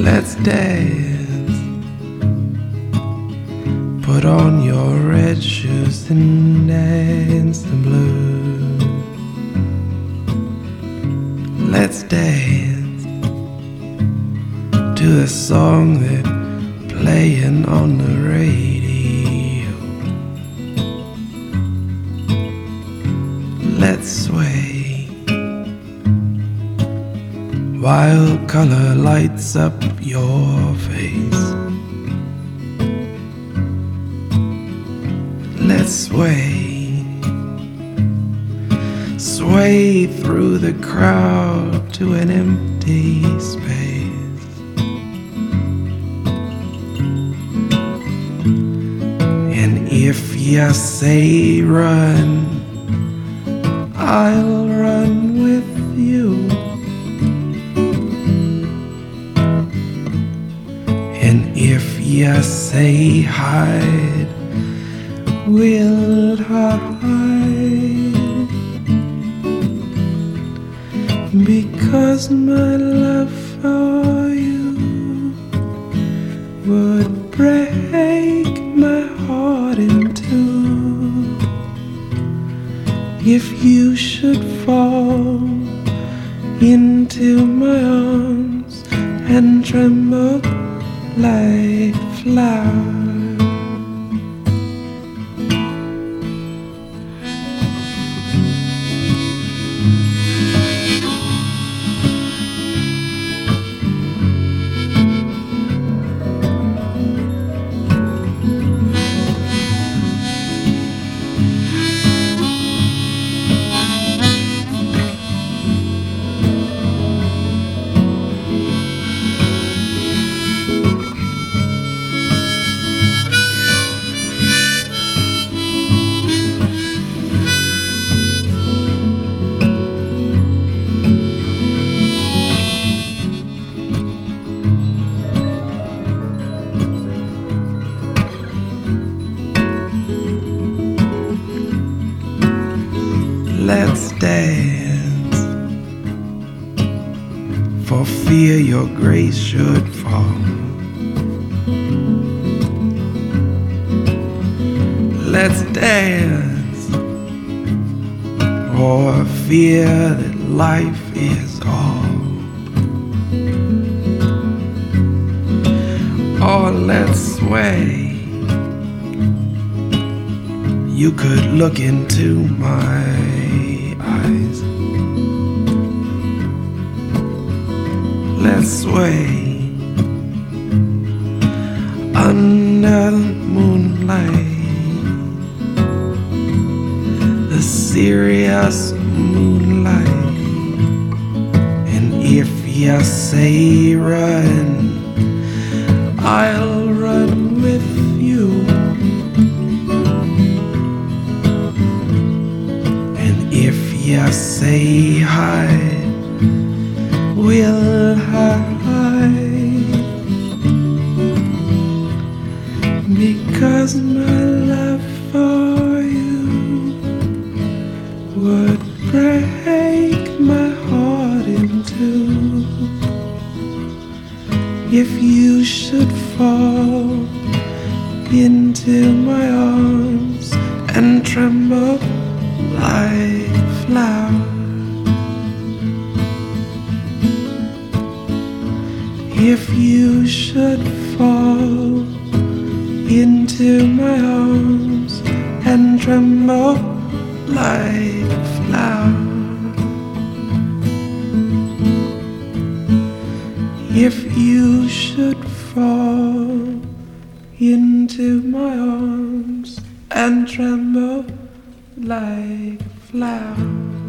Let's dance. Put on your red shoes and dance the blues. Let's dance to the song that's playing on the radio. Let's sway while color lights up your face. Let's sway, sway through the crowd to an empty space. And if you say run, I'll run with you. And if you say hide, we'll hide. Because my love for you would break my heart in two. If you should fall into my arms and tremble like flowers. Let's dance, for fear your grace should fall. Let's dance, for fear that life is all. Or let's sway. You could look into my eyes. Let's sway under the moonlight, the serious moonlight. And if you say run, I'll run with you. If you say hide, we'll hide. Because my love for you would break my heart in two. If you should fall into my arms and tremble like flowers. If you should fall into my arms and tremble like flowers. If you should fall into my arms and tremble like flowers.